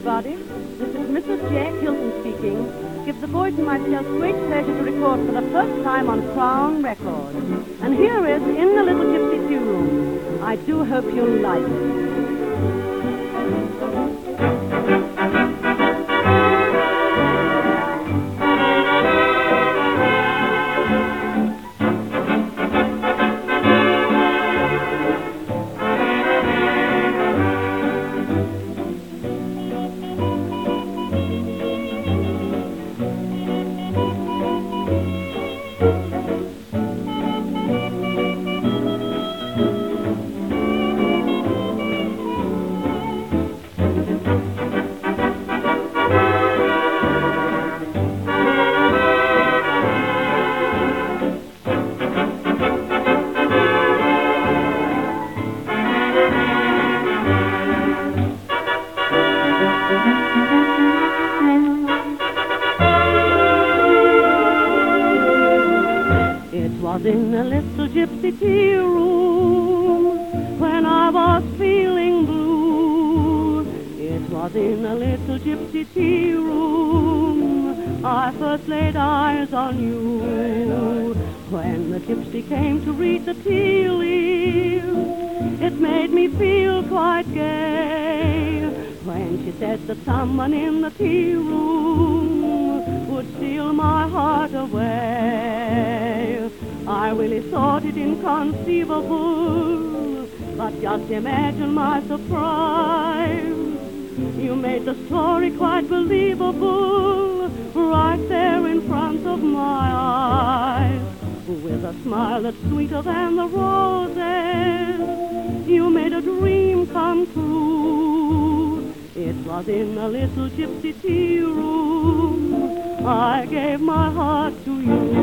everybody. This is Mrs. Jack Hilton speaking. Gives the voice and myself great pleasure to record for the first time on Crown Records. And here is In the Little Gypsy Tea Room. I do hope you'll like it. In a little gypsy tea room, when I was feeling blue. It was in a little gypsy tea room I first laid eyes on you. When the gypsy came to read the tea leaves, it made me feel quite gay. When she said that someone in the tea room would steal my heart away, I really thought it inconceivable, but just imagine my surprise. You made the story quite believable, right there in front of my eyes. With a smile that's sweeter than the roses, you made a dream come true. It was in a little gypsy tea room I gave my heart to you.